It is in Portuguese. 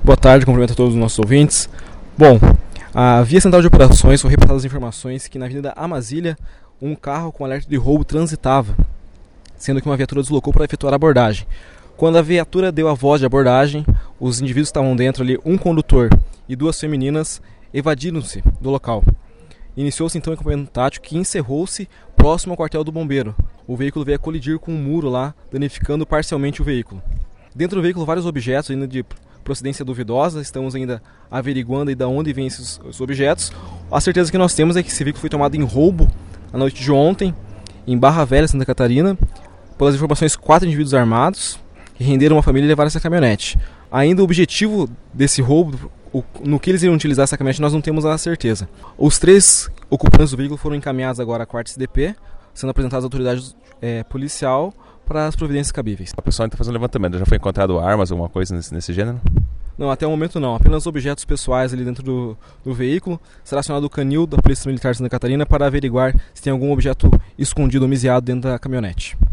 Boa tarde, cumprimento a todos os nossos ouvintes. Bom, a via central de operações foi repassada as informações que na Avenida Amazília um carro com alerta de roubo transitava, sendo que uma viatura deslocou para efetuar a abordagem. Quando a viatura deu a voz de abordagem, os indivíduos que estavam dentro ali, um condutor e duas femininas, evadiram-se do local. Iniciou-se então o equipamento tático que encerrou-se próximo ao quartel do bombeiro. O veículo veio a colidir com um muro lá, danificando parcialmente o veículo. Dentro do veículo, vários objetos ainda de procedência duvidosa, estamos ainda averiguando aí de onde vêm esses objetos. A certeza que nós temos é que esse veículo foi tomado em roubo na noite de ontem, em Barra Velha, Santa Catarina. Pelas informações, 4 indivíduos armados que renderam uma família e levaram essa caminhonete. Ainda o objetivo desse roubo, no que eles iriam utilizar essa caminhonete, nós não temos a certeza. Os 3 ocupantes do veículo foram encaminhados agora à 4ª CDP, sendo apresentados à autoridade policial para as providências cabíveis. O pessoal está fazendo levantamento, já foi encontrado armas, alguma coisa nesse gênero? Não, até o momento não, apenas objetos pessoais ali dentro do veículo. Será acionado o canil da Polícia Militar de Santa Catarina para averiguar se tem algum objeto escondido ou homiziado dentro da caminhonete.